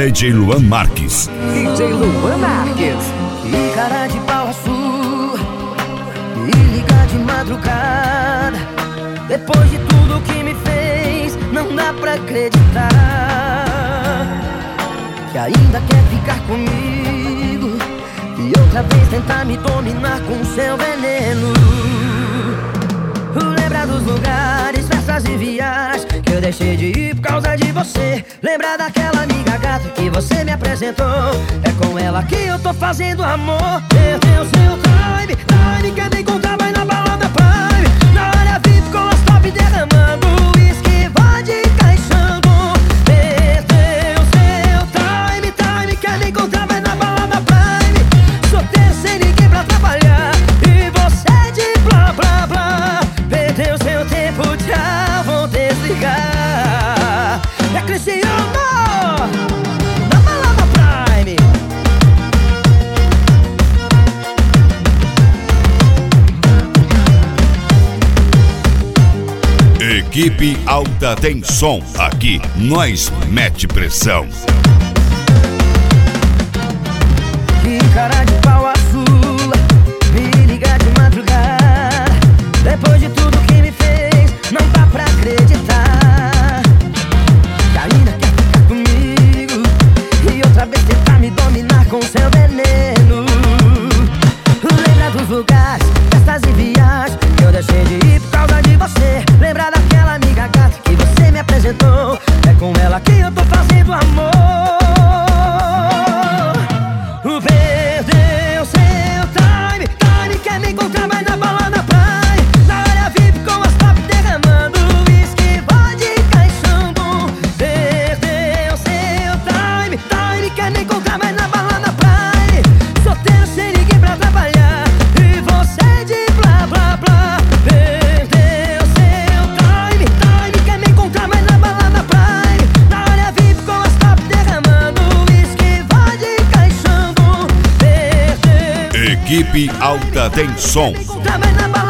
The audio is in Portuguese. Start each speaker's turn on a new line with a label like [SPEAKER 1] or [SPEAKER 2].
[SPEAKER 1] DJ Luan Marques.
[SPEAKER 2] DJ Luan Marques.
[SPEAKER 3] Que cara de pau sua, me liga de madrugada. Depois de tudo que me fez, não dá pra acreditar que ainda quer ficar comigo e outra vez tentar me dominar com seu veneno. Lembra dos lugares, festas e viagens que eu deixei de ir por causa de você. Lembra daquela amiga gata que você me apresentou. É com ela que eu tô fazendo amor. Perdeu seu time, quer me encontrar, vai na balada Prime. Na área VIP com as top derramando uísque, vodka encaixando. Perdeu seu time, quer me encontrar, vai na balada Prime. Solteiro sem ninguém pra trabalhar e você de blá blá blá. Perdeu seu tempo, tchau, vou desligar. É Cristiano na balada Prime.
[SPEAKER 1] Equipe Alta tem som. Aqui nós mete pressão.
[SPEAKER 3] Que cara de pau sua, me liga de madrugada. Depois de tudo que me fez, não dá pra acreditar que ainda quer ficar comigo e outra vez tentar me dominar com seu veneno. Lembra dos lugares, festas e viagens que eu deixei de ir por causa de você. Lembra daquela amiga gata que você me apresentou. É com ela que eu tô fazendo amor. Perdeu seu time, quer me encontrar, vai na balada Prime. Na área VIP com as top derramando uísque, vodka encaixando. Perdeu seu time, quer me encontrar, vai na balada Prime. Solteiro sem ninguém pra trabalhar e você de blá blá blá. Perdeu seu time, quer me encontrar, vai na balada Prime. Na área VIP com as top derramando uísque, vodka encaixando.
[SPEAKER 1] Equipe Alta tem som.
[SPEAKER 3] Encontrar, vai na balada